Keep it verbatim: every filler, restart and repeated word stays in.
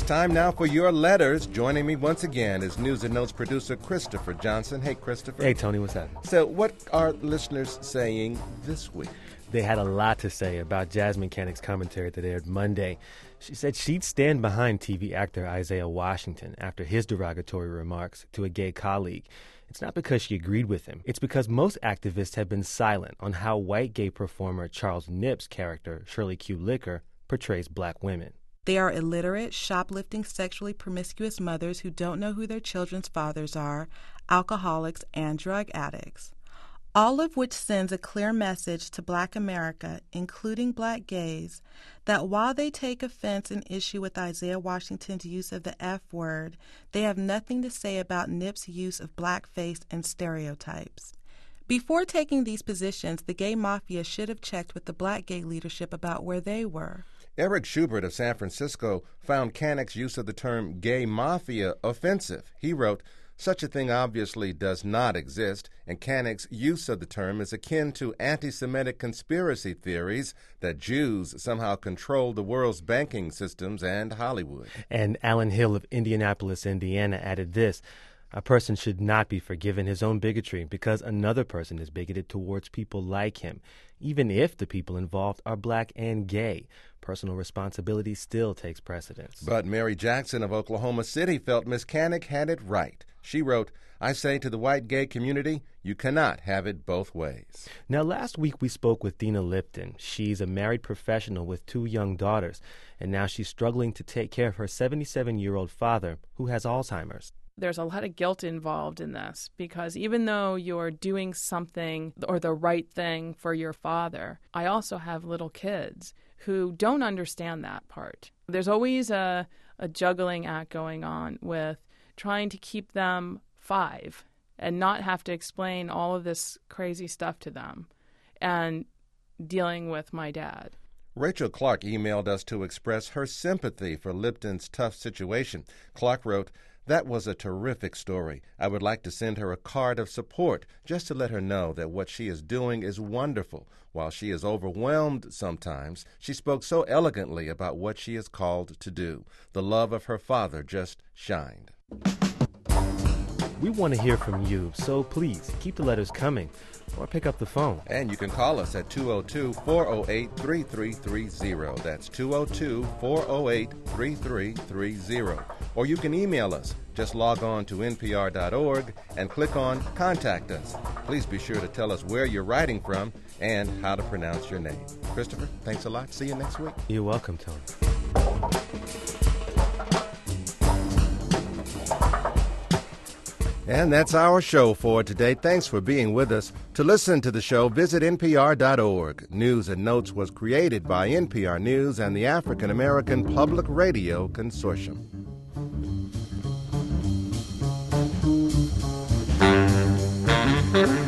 time now for your letters. Joining me once again is News and Notes producer Christopher Johnson. Hey, Christopher. Hey, Tony, what's happening? So what are listeners saying this week? They had a lot to say about Jasmine Canick's commentary that aired Monday. She said she'd stand behind T V actor Isaiah Washington after his derogatory remarks to a gay colleague. It's not because she agreed with him. It's because most activists have been silent on how white gay performer Charles Knipp's character, Shirley Q. Licker, portrays black women. They are illiterate, shoplifting, sexually promiscuous mothers who don't know who their children's fathers are, alcoholics, and drug addicts. All of which sends a clear message to Black America, including black gays, that while they take offense and issue with Isaiah Washington's use of the F word, they have nothing to say about Knipp's use of blackface and stereotypes. Before taking these positions, the gay mafia should have checked with the black gay leadership about where they were. Eric Schubert of San Francisco found Canick's use of the term gay mafia offensive. He wrote, "Such a thing obviously does not exist, and Canick's use of the term is akin to anti-Semitic conspiracy theories that Jews somehow control the world's banking systems and Hollywood." And Alan Hill of Indianapolis, Indiana added this: "A person should not be forgiven his own bigotry because another person is bigoted towards people like him, even if the people involved are black and gay. Personal responsibility still takes precedence." But Mary Jackson of Oklahoma City felt Miss Canick had it right. She wrote, "I say to the white gay community, you cannot have it both ways." Now, last week we spoke with Dina Lipton. She's a married professional with two young daughters, and now she's struggling to take care of her seventy-seven-year-old father who has Alzheimer's. There's a lot of guilt involved in this because even though you're doing something or the right thing for your father, I also have little kids who don't understand that part. There's always a, a juggling act going on with trying to keep them five and not have to explain all of this crazy stuff to them and dealing with my dad. Rachel Clark emailed us to express her sympathy for Lipton's tough situation. Clark wrote, "That was a terrific story. I would like to send her a card of support just to let her know that what she is doing is wonderful. While she is overwhelmed sometimes, she spoke so elegantly about what she is called to do. The love of her father just shined." We want to hear from you, so please keep the letters coming or pick up the phone. And you can call us at two oh two, four oh eight, three three three oh. That's two oh two, four oh eight, three three three oh. Or you can email us. Just log on to N P R dot org and click on Contact Us. Please be sure to tell us where you're writing from and how to pronounce your name. Christopher, thanks a lot. See you next week. You're welcome, Tony. And that's our show for today. Thanks for being with us. To listen to the show, visit N P R dot org. News and Notes was created by N P R News and the African American Public Radio Consortium. Thank you.